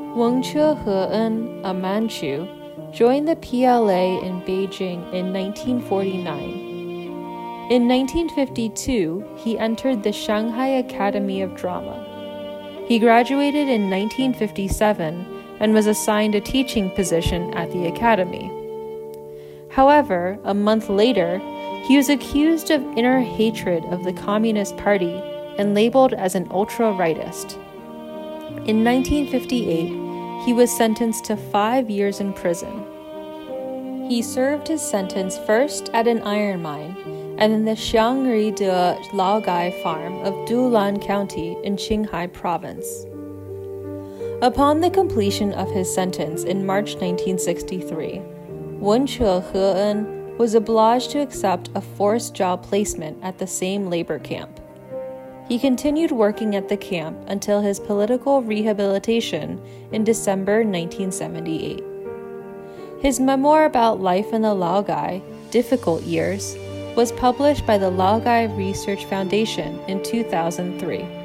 Weng Che-heun, a Manchu, joined the PLA in Beijing in 1949. In 1952, he entered the Shanghai Academy of Drama. He graduated in 1957 and was assigned a teaching position at the academy. However, a month later, he was accused of inner hatred of the Communist Party and labeled as an ultra-rightist. In 1958, he was sentenced to 5 years in prison. He served his sentence first at an iron mine and in the Xiangri de Laogai farm of Dulan County in Qinghai Province. Upon the completion of his sentence in March 1963, Weng Che-heun was obliged to accept a forced job placement at the same labor camp. He continued working at the camp until his political rehabilitation in December 1978. His memoir about life in the Laogai, Difficult Years, was published by the Laogai Research Foundation in 2003.